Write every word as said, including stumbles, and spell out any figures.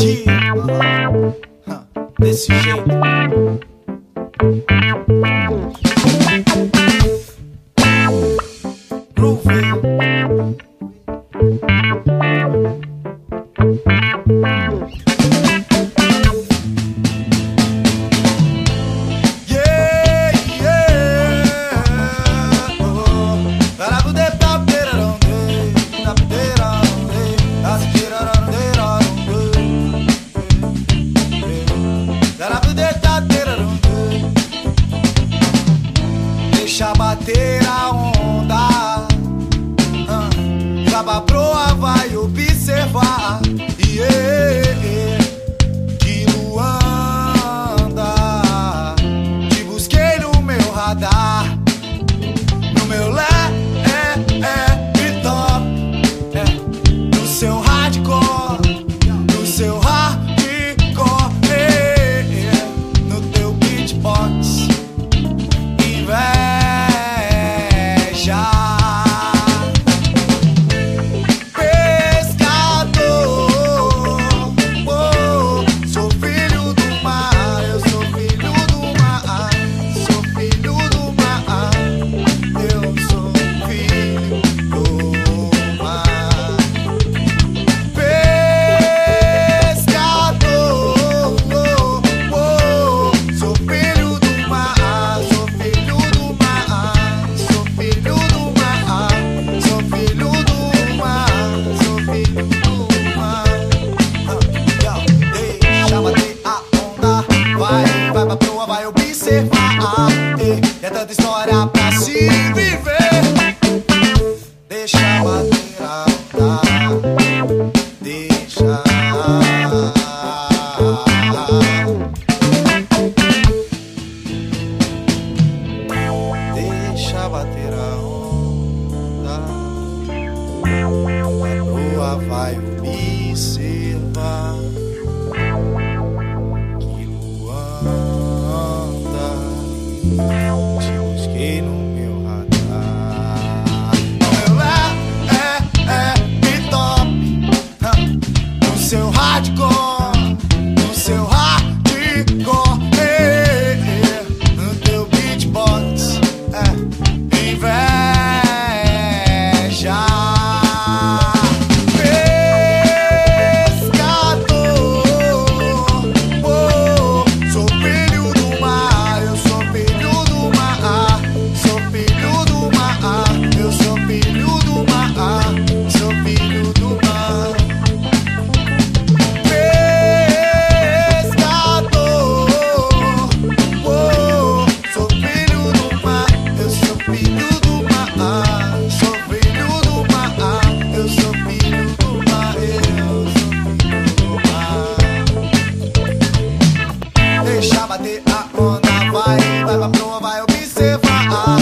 Desse jeito. Groove. Deixa bater a onda, uh, vai pra proa, vai observar, yeah, yeah. Que Luanda, te busquei no meu radar, no meu lé, é, é, e top, é, no seu hardcore, no seu hardcore, é, é, no teu beatbox, inveja. Vai pra proa, vai observar, é tanta história pra se viver. Deixa bater a onda, deixa. Deixa bater a onda, a proa vai observar. Te busquei no meu radar, no meu é, é, é, e top, no seu hardcore, no seu hardcore, é, é, no teu beatbox, é, inveja. Deixa bater a onda, vai, vai pra proa, vai observar.